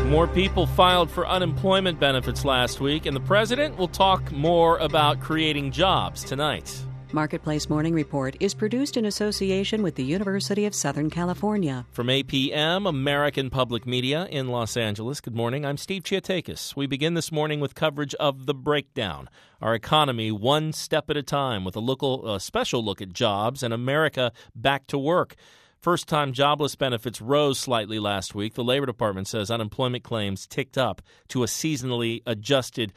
More people filed for unemployment benefits last week, and the president will talk more about creating jobs tonight. Marketplace Morning Report is produced in association with the University of Southern California. From APM, American Public Media in Los Angeles. Good morning. I'm Steve Chiatakis. We begin this morning with coverage of The Breakdown, our economy one step at a time, with a special look at jobs and America back to work. First-time jobless benefits rose slightly last week. The Labor Department says unemployment claims ticked up to a seasonally adjusted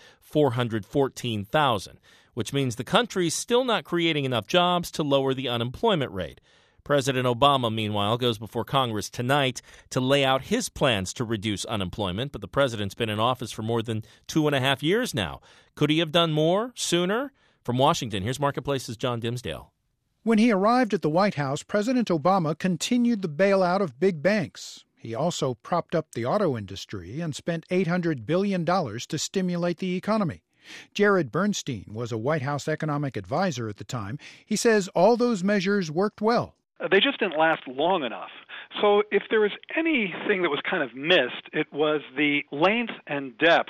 414,000, which means the country's still not creating enough jobs to lower the unemployment rate. President Obama, meanwhile, goes before Congress tonight to lay out his plans to reduce unemployment, but the president's been in office for more than 2.5 years now. Could he have done more sooner? From Washington, here's Marketplace's John Dimsdale. When he arrived at the White House, President Obama continued the bailout of big banks. He also propped up the auto industry and spent $800 billion to stimulate the economy. Jared Bernstein was a White House economic advisor at the time. He says all those measures worked well. They just didn't last long enough. So if there was anything that was kind of missed, it was the length and depth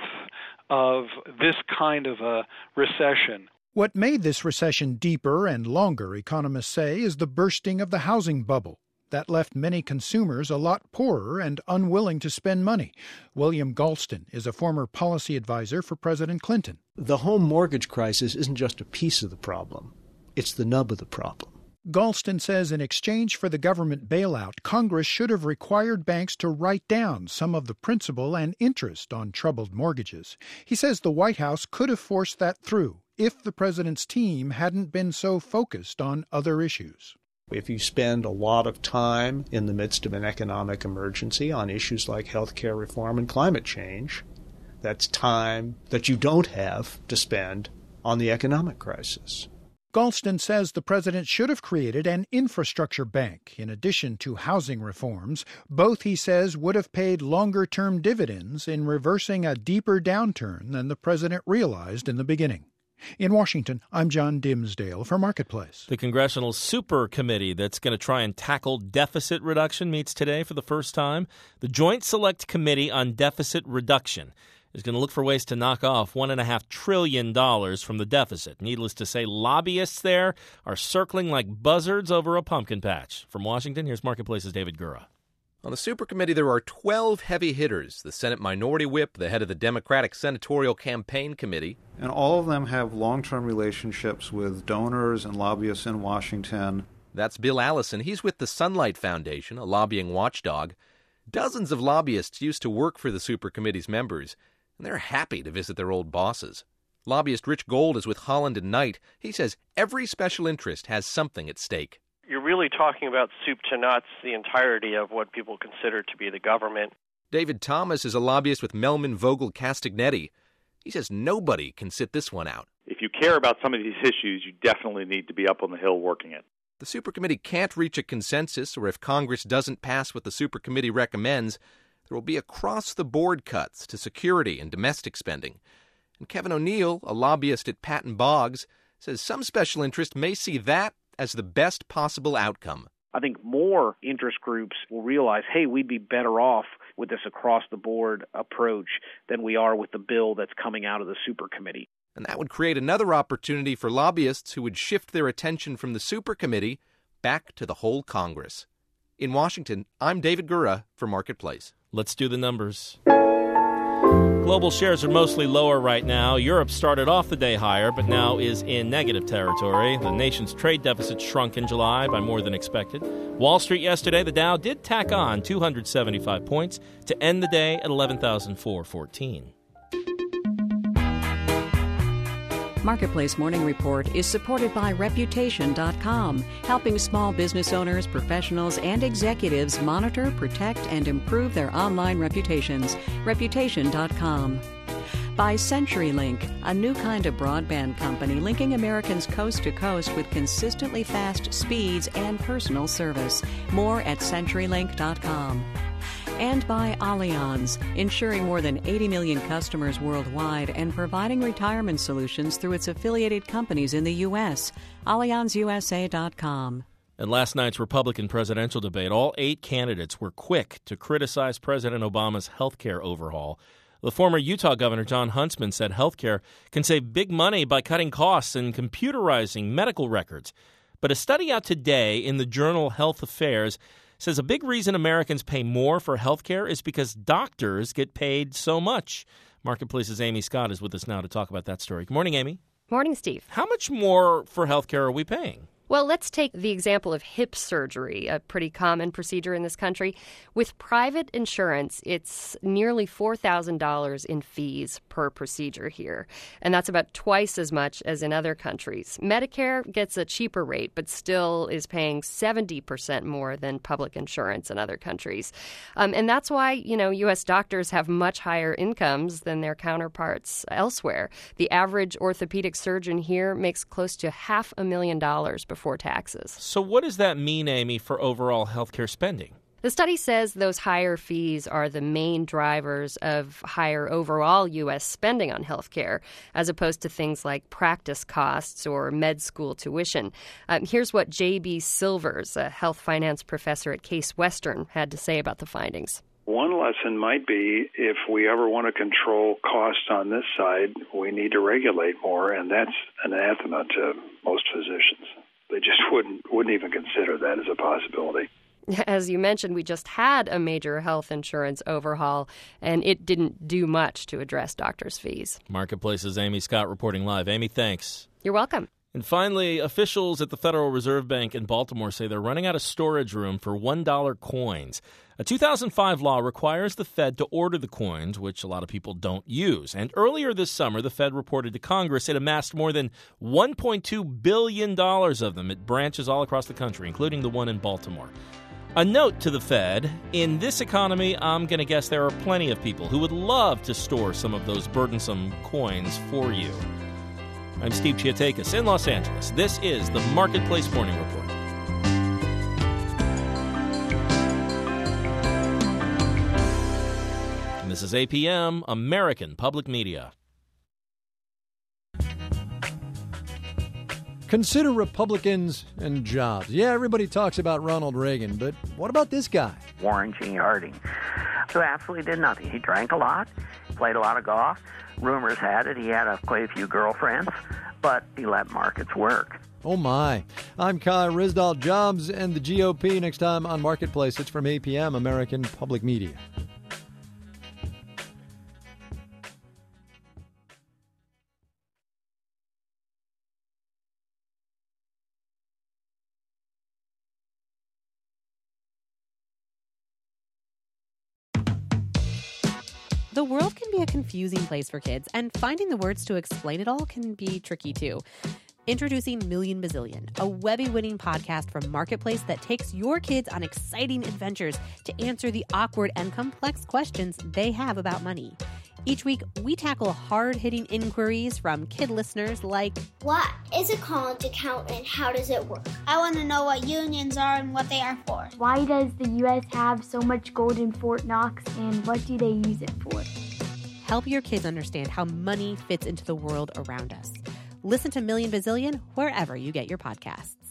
of this kind of a recession. What made this recession deeper and longer, economists say, is the bursting of the housing bubble. That left many consumers a lot poorer and unwilling to spend money. William Galston is a former policy advisor for President Clinton. The home mortgage crisis isn't just a piece of the problem. It's the nub of the problem. Galston says in exchange for the government bailout, Congress should have required banks to write down some of the principal and interest on troubled mortgages. He says the White House could have forced that through if the president's team hadn't been so focused on other issues. If you spend a lot of time in the midst of an economic emergency on issues like health care reform and climate change, that's time that you don't have to spend on the economic crisis. Galston says the president should have created an infrastructure bank in addition to housing reforms. Both, he says, would have paid longer-term dividends in reversing a deeper downturn than the president realized in the beginning. In Washington, I'm John Dimsdale for Marketplace. The Congressional Super Committee that's going to try and tackle deficit reduction meets today for the first time. The Joint Select Committee on Deficit Reduction is going to look for ways to knock off $1.5 trillion from the deficit. Needless to say, lobbyists there are circling like buzzards over a pumpkin patch. From Washington, here's Marketplace's David Gura. On the Super Committee, there are 12 heavy hitters: the Senate Minority Whip, the head of the Democratic Senatorial Campaign Committee. And all of them have long-term relationships with donors and lobbyists in Washington. That's Bill Allison. He's with the Sunlight Foundation, a lobbying watchdog. Dozens of lobbyists used to work for the Super Committee's members, and they're happy to visit their old bosses. Lobbyist Rich Gold is with Holland and Knight. He says every special interest has something at stake. You're really talking about soup to nuts, the entirety of what people consider to be the government. David Thomas is a lobbyist with Melman Vogel Castagnetti. He says nobody can sit this one out. If you care about some of these issues, you definitely need to be up on the Hill working it. The Super Committee can't reach a consensus, or if Congress doesn't pass what the Super Committee recommends, there will be across-the-board cuts to security and domestic spending. And Kevin O'Neill, a lobbyist at Patton Boggs, says some special interest may see that as the best possible outcome. I think more interest groups will realize, hey, we'd be better off with this across-the-board approach than we are with the bill that's coming out of the Super Committee. And that would create another opportunity for lobbyists who would shift their attention from the Super Committee back to the whole Congress. In Washington, I'm David Gura for Marketplace. Let's do the numbers. Global shares are mostly lower right now. Europe started off the day higher, but now is in negative territory. The nation's trade deficit shrunk in July by more than expected. Wall Street yesterday, the Dow did tack on 275 points to end the day at 11,414. Marketplace Morning Report is supported by Reputation.com, helping small business owners, professionals, and executives monitor, protect, and improve their online reputations. Reputation.com. By CenturyLink, a new kind of broadband company linking Americans coast to coast with consistently fast speeds and personal service. More at CenturyLink.com. And by Allianz, insuring more than 80 million customers worldwide and providing retirement solutions through its affiliated companies in the U.S. AllianzUSA.com. At last night's Republican presidential debate, all 8 candidates were quick to criticize President Obama's health care overhaul. The former Utah Governor John Huntsman said health care can save big money by cutting costs and computerizing medical records. But a study out today in the journal Health Affairs says a big reason Americans pay more for health care is because doctors get paid so much. Marketplace's Amy Scott is with us now to talk about that story. Good morning, Amy. Morning, Steve. How much more for health care are we paying? Well, let's take the example of hip surgery, a pretty common procedure in this country. With private insurance, it's nearly $4,000 in fees per procedure here, and that's about twice as much as in other countries. Medicare gets a cheaper rate, but still is paying 70% more than public insurance in other countries. And that's why, U.S. doctors have much higher incomes than their counterparts elsewhere. The average orthopedic surgeon here makes close to $500,000 before taxes. So what does that mean, Amy, for overall healthcare spending? The study says those higher fees are the main drivers of higher overall U.S. spending on healthcare, as opposed to things like practice costs or med school tuition. Here's what J.B. Silvers, a health finance professor at Case Western, had to say about the findings. One lesson might be if we ever want to control costs on this side, we need to regulate more, and that's anathema to most physicians. They just wouldn't even consider that as a possibility. As you mentioned, we just had a major health insurance overhaul, and it didn't do much to address doctors' fees. Marketplace's Amy Scott reporting live. Amy, thanks. You're welcome. And finally, officials at the Federal Reserve Bank in Baltimore say they're running out of storage room for $1 coins. A 2005 law requires the Fed to order the coins, which a lot of people don't use. And earlier this summer, the Fed reported to Congress it amassed more than $1.2 billion of them at branches all across the country, including the one in Baltimore. A note to the Fed, in this economy, I'm going to guess there are plenty of people who would love to store some of those burdensome coins for you. I'm Steve Chiatakis in Los Angeles. This is the Marketplace Morning Report. And this is APM, American Public Media. Consider Republicans and jobs. Yeah, everybody talks about Ronald Reagan, but what about this guy? Warren G. Harding, who absolutely did nothing. He drank a lot, played a lot of golf. Rumors had it he had quite a few girlfriends, but he let markets work. Oh, my. I'm Kai Ryssdal. Jobs and the GOP next time on Marketplace. It's from APM, American Public Media. The world can be a confusing place for kids, and finding the words to explain it all can be tricky, too. Introducing Million Bazillion, a Webby-winning podcast from Marketplace that takes your kids on exciting adventures to answer the awkward and complex questions they have about money. Each week, we tackle hard-hitting inquiries from kid listeners like, what is a college account and how does it work? I want to know what unions are and what they are for. Why does the U.S. have so much gold in Fort Knox and what do they use it for? Help your kids understand how money fits into the world around us. Listen to Million Bazillion wherever you get your podcasts.